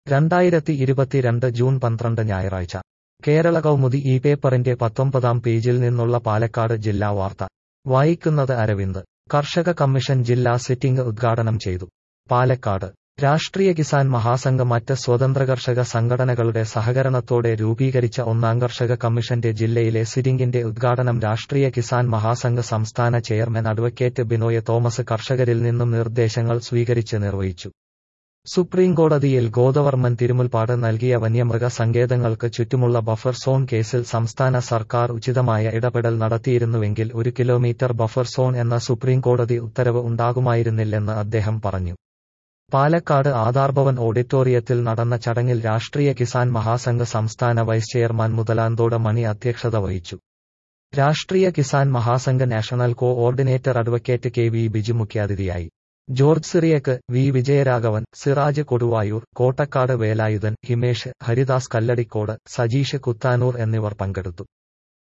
2022 June 12 ഞായറാഴ്ച കേരള കൗമുദി ഈ പേപ്പറിന്റെ 19-ാം പേജിൽ നിന്നുള്ള പാലക്കാട് ജില്ലാ വാർത്ത വായിക്കുന്നത് അരവിന്ദ്. കർഷക കമ്മീഷൻ ജില്ലാ സിറ്റിംഗ് ഉദ്ഘാടനം ചെയ്തു. പാലക്കാട് രാഷ്ട്രീയ കിസാൻ മഹാസംഘ് മറ്റ് സ്വതന്ത്ര കർഷക സംഘടനകളുടെ സഹകരണത്തോടെ രൂപീകരിച്ച ഒന്നാം കർഷക കമ്മീഷന്റെ ജില്ലയിലെ സിറ്റിംഗിന്റെ ഉദ്ഘാടനം രാഷ്ട്രീയ കിസാൻ മഹാസംഘ് സംസ്ഥാന ചെയർമാൻ അഡ്വക്കേറ്റ് ബിനോയ് തോമസ് കർഷകരിൽ നിന്നും നിർദ്ദേശങ്ങൾ സ്വീകരിച്ച് നിർവഹിച്ചു. സുപ്രീംകോടതിയിൽ ഗോദവർമ്മൻ തിരുമുൽപ്പാട് നൽകിയ വന്യമൃഗ സങ്കേതങ്ങൾക്ക് ചുറ്റുമുള്ള ബഫർ സോൺ കേസിൽ സംസ്ഥാന സർക്കാർ ഉചിതമായ ഇടപെടൽ നടത്തിയിരുന്നുവെങ്കിൽ 1 കിലോമീറ്റർ ബഫർ സോൺ എന്ന സുപ്രീംകോടതി ഉത്തരവ് ഉണ്ടാകുമായിരുന്നില്ലെന്ന് അദ്ദേഹം പറഞ്ഞു. പാലക്കാട് ആധാർഭവൻ ഓഡിറ്റോറിയത്തിൽ നടന്ന ചടങ്ങിൽ രാഷ്ട്രീയ കിസാൻ മഹാസംഘ് സംസ്ഥാന വൈസ് ചെയർമാൻ മുതലാന്തോട് മണി അധ്യക്ഷത വഹിച്ചു. Rashtriya Kisan Mahasangh national coordinator advocate K V Biju മുഖ്യാതിഥിയായി. ജോർജ് സിറിയക്ക്, വി വിജയരാഘവൻ, സിറാജ് കൊടുവായൂർ, കോട്ടക്കാട് വേലായുധൻ, ഹിമേഷ്, ഹരിദാസ് കല്ലടിക്കോട്, സജീഷ് കുത്താനൂർ എന്നിവർ പങ്കെടുത്തു.